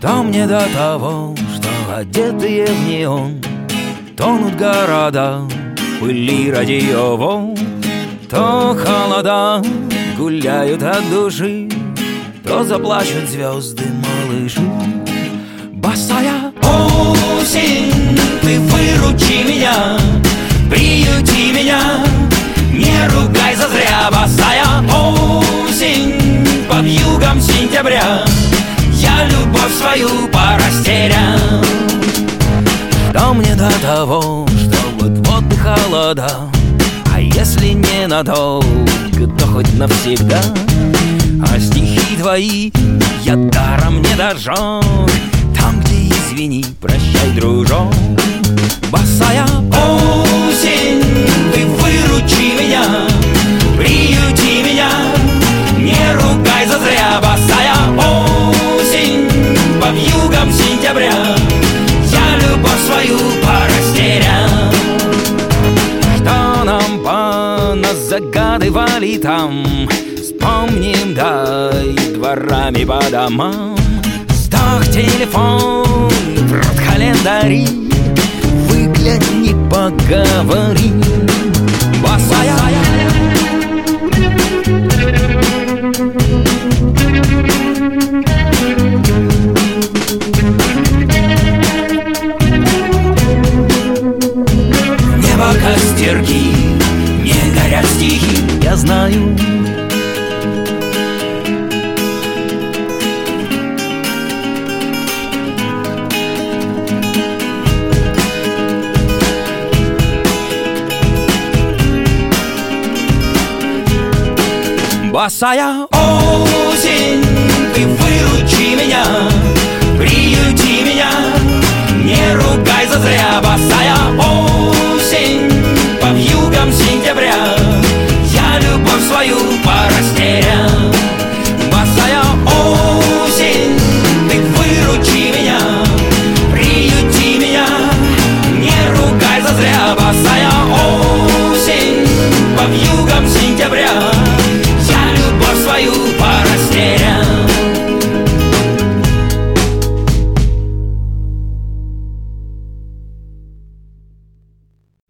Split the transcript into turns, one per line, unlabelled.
Что мне до того, что одетые в неон тонут города в пыли радиоволн? То холода гуляют от души, то заплачут звезды малыши. Босая осень, ты выручи меня, приюти меня, не ругай зазря. Босая осень, под югом сентября я любовь свою порастерял. Что мне до того, что вот-вот и холода, а если не надолго, то хоть навсегда. А стихи твои я даром не дожег, там, где извини, прощай, дружок. Босая осень, ты выручи меня, приюти меня, не ругай зазря. Босая осень, по вьюгам сентября я любовь свою порастерял. Что нам поназагадывали там, вспомним, дай дворами по домам. Сдох телефон, в рот календари, выгляни, поговори. Босая небо костерки, не горят стихи, я знаю. Босая осень, ты выручи меня, приюти меня, не ругай зазря. Босая осень,